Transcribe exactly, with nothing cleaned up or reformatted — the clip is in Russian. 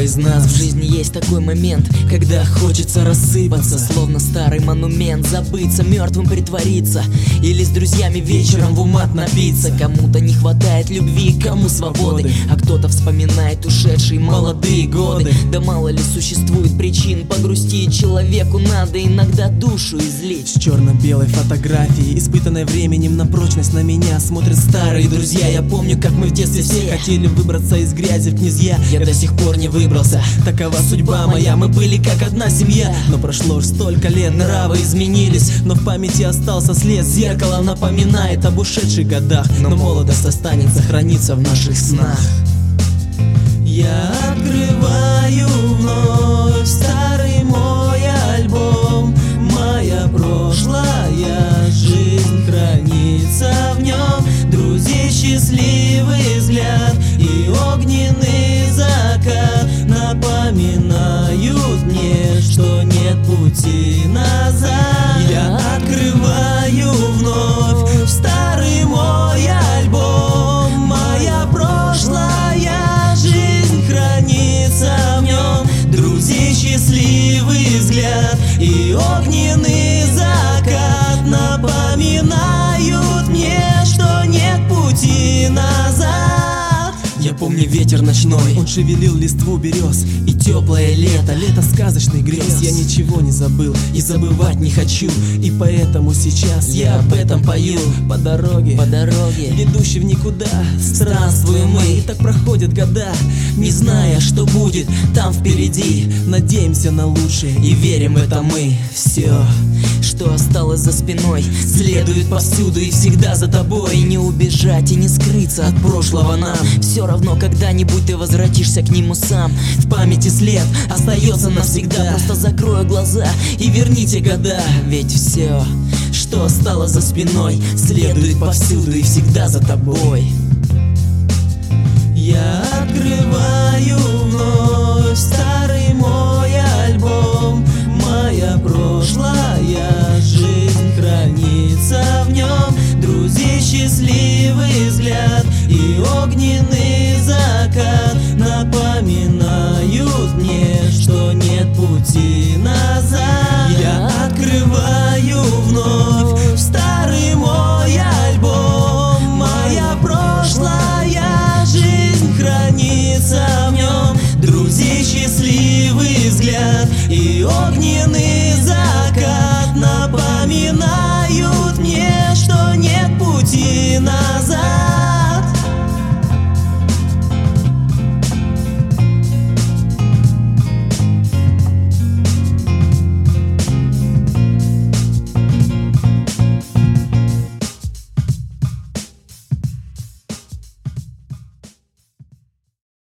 из нас в жизни есть такой момент, когда хочется рассыпаться, словно старый монумент, забыться, мертвым притвориться, или с друзьями вечером в умат напиться. Кому-то не хватает любви, кому свободы, а кто-то вспоминает ушедшие молодые годы. Да мало ли существует причин погрустить, человеку надо иногда душу излить. С черно-белой фотографией, испытанной временем на прочность, на меня смотрят старые друзья. Я помню, как мы в детстве все хотели выбраться из грязи в князья. Я до сих пор не выбрался, такова судьба моя, мы были как одна семья. Но прошло уж столько лет, нравы изменились, но в памяти остался след. Зеркало напоминает об ушедших годах, но молодость останется, хранится в наших снах. Я открываю вновь старый мой альбом, моя прошлая жизнь хранится в нем. Друзей счастливый взгляд и огненный закат напоминают мне, что нет пути назад. Я открываю вновь старый мой альбом, моя прошлая жизнь хранится в нем. Друзей счастливый взгляд и огненный закат напоминают мне, что нет пути назад. Я помню ветер ночной, он шевелил листву берез, и теплое лето, лето сказочных грез. Я ничего не забыл и забывать не хочу, и поэтому сейчас я об этом пою. По дороге, по дороге, ведущей в никуда, странствуем мы, и так проходят года, не зная, что будет там впереди. Надеемся на лучшее и верим в это мы. Все, что осталось за спиной, следует повсюду и всегда за тобой. И не убежать, и не скрыться от прошлого нам. Все равно когда-нибудь ты возвратишься к нему сам. В памяти след остается навсегда. Просто закрою глаза и верните года. Ведь все, что осталось за спиной, следует повсюду и всегда за тобой. Я открываю вновь старый мой альбом, моя прошлая жизнь хранится в нем. Друзей счастливый взгляд и огненный закат напоминают мне, что нет пути назад. Я открываю вновь старый мой альбом, моя прошлая жизнь хранится в нем. Друзей счастливый взгляд и огненный